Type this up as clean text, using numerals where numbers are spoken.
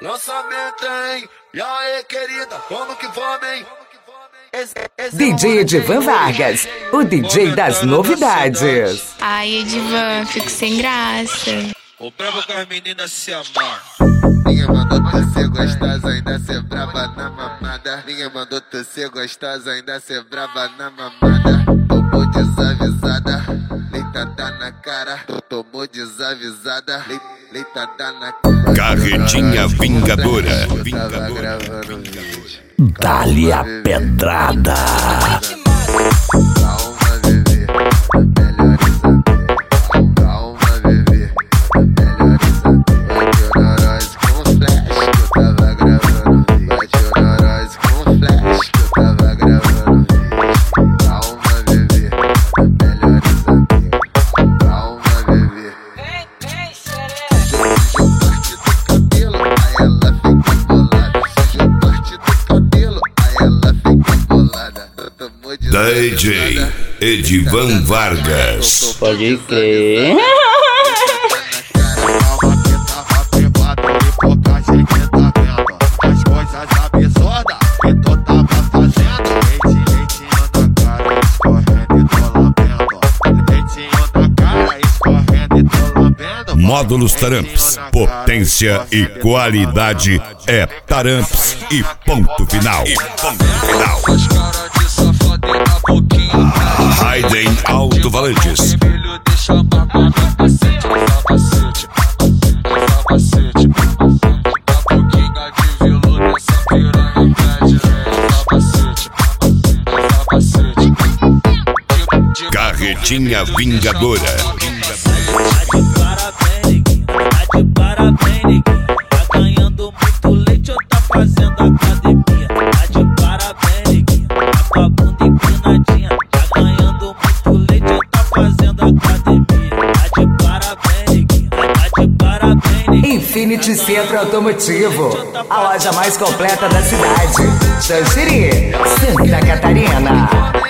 Lançamento, hein? E aí, querida, como que vamos, hein? DJ Edivan Vargas, o DJ das novidades. Ai, Edivan, fico sem graça. O brabo com as meninas se amar. Ninguém mandou tu ser gostosa, ainda ser braba na mamada. Ninguém mandou tu ser gostosa, ainda ser braba na mamada. Tomou desavisada, leitada na cara. Tomou desavisada, leitada na cara. Carretinha Vingadora. Tava gravando vídeo. Dá-lhe a pedrada. Calma, bebê, melhores amigos. Calma, bebê, melhores amigos. Bate o Noroz com flash, que eu tava gravando vídeo. Bate o Noroz com flash, que eu tava gravando vídeo. Calma, bebê, melhores amigos. Calma, bebê. Sujo parte do cabelo, aí ela fica bolada. Tomou de DJ Edivan Vargas. Pode crer. Módulos Taramps. Potência e qualidade é Taramps e ponto final. Faz cara de safadinha na boquinha. Raiden Alto Valantes. Filho, deixa a mamar capacete, capacete, capacete. A boquinha de veludo nessa piranha pede, capacete, capacete. Carretinha Vingadora. Tá de parabéns, neguinho. Tá ganhando muito leite ou tá fazendo academia? Tá de parabéns, neguinho. Tá com a bunda empinadinha. Tá ganhando muito leite ou tá fazendo academia? Tá de parabéns, neguinho. Tá de parabéns, neguinho. Infinity Centro Automotivo, a loja mais completa da cidade. Xanxerê, Santa Catarina.